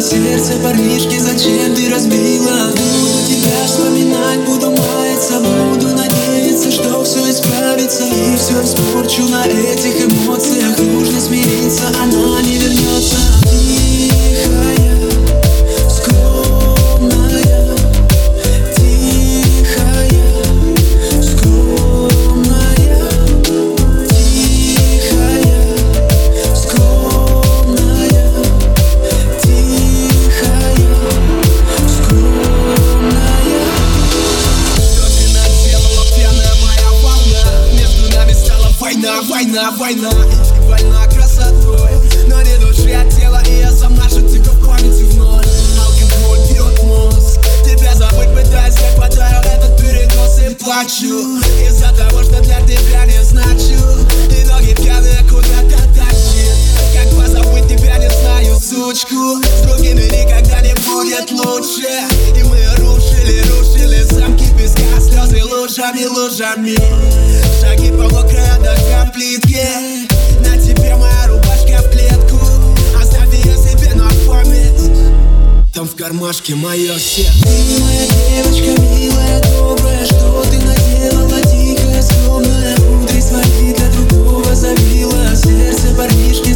сердце парнишки, зачем ты разбила? Буду тебя вспоминать, буду маяться, буду надеяться, что все исправится. И все испорчу на этих эмоциях. Нужно смириться, она не вернется. Тихая, скромная, тихая, скромная, тихая, скромная, тихая, скромная. Что ты наделала, пьяная моя волна? Между нами стала война, война, война. И больна красотой, но не души, а тело. И я замажу тебя в памяти вновь. Алкоголь бьет мозг, тебя забыть пытаюсь, я хватаю этот перенос и плачу из-за того, что для тебя не значу. И ноги пьяные куда-то тащит. Как позабыть тебя, не знаю, сучку. С другими никогда не будет лучше. И мы рушили замки песка, слезы лужами, лужами. Шаги по мокрой от дождя плитке. На тебе моя рубашка в клетку. Оставь ее себе на память. Там в кармашке мое сердце. Ты моя девочка, милая, добрая. Что ты наделала, тихая, скромная? Внутри своей для другого забила. Сердце парнишки